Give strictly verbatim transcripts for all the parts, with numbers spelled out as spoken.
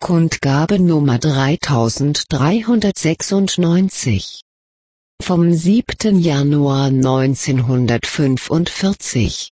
Kundgabe Nummer dreitausenddreihundertsechsundneunzig. Vom siebten Januar neunzehnhundertfünfundvierzig.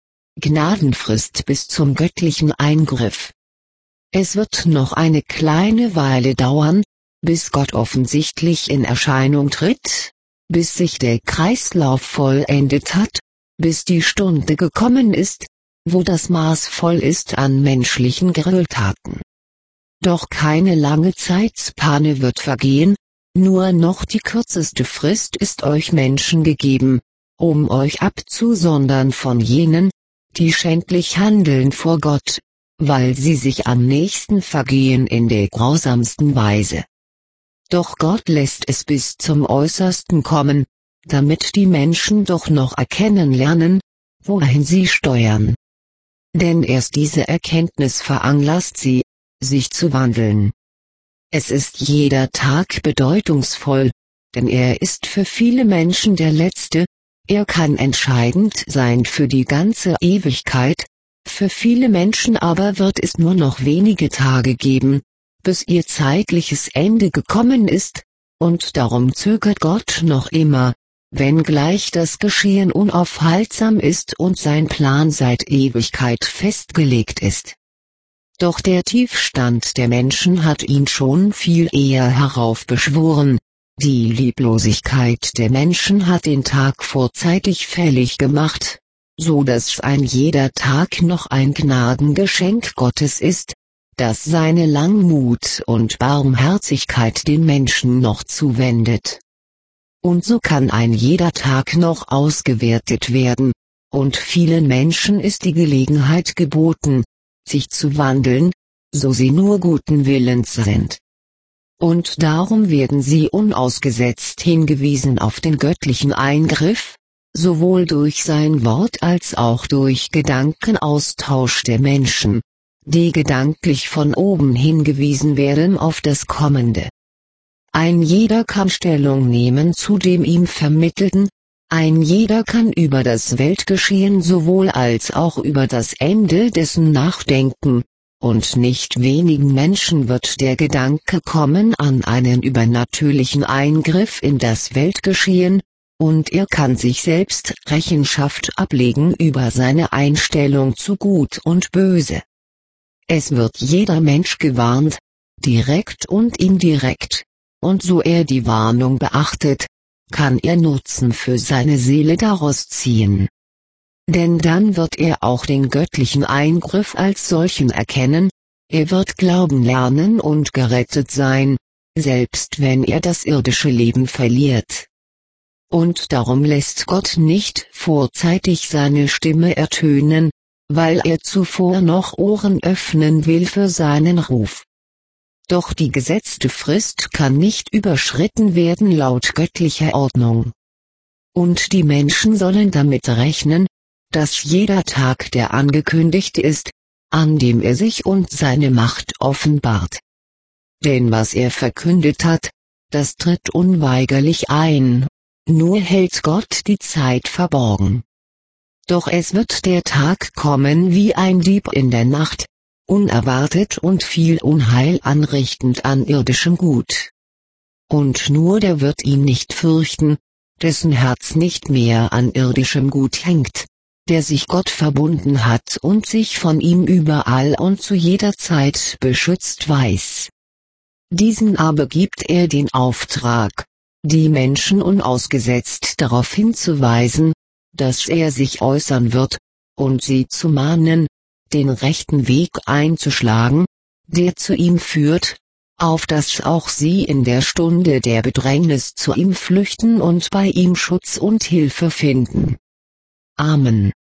Gnadenfrist bis zum göttlichen Eingriff. Es wird noch eine kleine Weile dauern, bis Gott offensichtlich in Erscheinung tritt, bis sich der Kreislauf vollendet hat, bis die Stunde gekommen ist, wo das Maß voll ist an menschlichen Gräueltaten. Doch keine lange Zeitspanne wird vergehen, nur noch die kürzeste Frist ist euch Menschen gegeben, um euch abzusondern von jenen, die schändlich handeln vor Gott, weil sie sich am nächsten vergehen in der grausamsten Weise. Doch Gott lässt es bis zum Äußersten kommen, damit die Menschen doch noch erkennen lernen, wohin sie steuern. Denn erst diese Erkenntnis veranlasst sie, sich zu wandeln. Es ist jeder Tag bedeutungsvoll, denn er ist für viele Menschen der letzte, er kann entscheidend sein für die ganze Ewigkeit, für viele Menschen aber wird es nur noch wenige Tage geben, bis ihr zeitliches Ende gekommen ist, und darum zögert Gott noch immer, wenngleich das Geschehen unaufhaltsam ist und sein Plan seit Ewigkeit festgelegt ist. Doch der Tiefstand der Menschen hat ihn schon viel eher heraufbeschworen, die Lieblosigkeit der Menschen hat den Tag vorzeitig fällig gemacht, so dass ein jeder Tag noch ein Gnadengeschenk Gottes ist, das seine Langmut und Barmherzigkeit den Menschen noch zuwendet. Und so kann ein jeder Tag noch ausgewertet werden, und vielen Menschen ist die Gelegenheit geboten, sich zu wandeln, so sie nur guten Willens sind. Und darum werden sie unausgesetzt hingewiesen auf den göttlichen Eingriff, sowohl durch sein Wort als auch durch Gedankenaustausch der Menschen, die gedanklich von oben hingewiesen werden auf das Kommende. Ein jeder kann Stellung nehmen zu dem ihm Vermittelten, ein jeder kann über das Weltgeschehen sowohl als auch über das Ende dessen nachdenken, und nicht wenigen Menschen wird der Gedanke kommen an einen übernatürlichen Eingriff in das Weltgeschehen, und er kann sich selbst Rechenschaft ablegen über seine Einstellung zu Gut und Böse. Es wird jeder Mensch gewarnt, direkt und indirekt, und so er die Warnung beachtet, kann er Nutzen für seine Seele daraus ziehen. Denn dann wird er auch den göttlichen Eingriff als solchen erkennen, er wird glauben lernen und gerettet sein, selbst wenn er das irdische Leben verliert. Und darum lässt Gott nicht vorzeitig seine Stimme ertönen, weil er zuvor noch Ohren öffnen will für seinen Ruf. Doch die gesetzte Frist kann nicht überschritten werden laut göttlicher Ordnung. Und die Menschen sollen damit rechnen, dass jeder Tag der angekündigt ist, an dem er sich und seine Macht offenbart. Denn was er verkündet hat, das tritt unweigerlich ein, nur hält Gott die Zeit verborgen. Doch es wird der Tag kommen wie ein Dieb in der Nacht, unerwartet und viel Unheil anrichtend an irdischem Gut. Und nur der wird ihn nicht fürchten, dessen Herz nicht mehr an irdischem Gut hängt, der sich Gott verbunden hat und sich von ihm überall und zu jeder Zeit beschützt weiß. Diesen aber gibt er den Auftrag, die Menschen unausgesetzt darauf hinzuweisen, dass er sich äußern wird, und sie zu mahnen, den rechten Weg einzuschlagen, der zu ihm führt, auf dass auch sie in der Stunde der Bedrängnis zu ihm flüchten und bei ihm Schutz und Hilfe finden. Amen.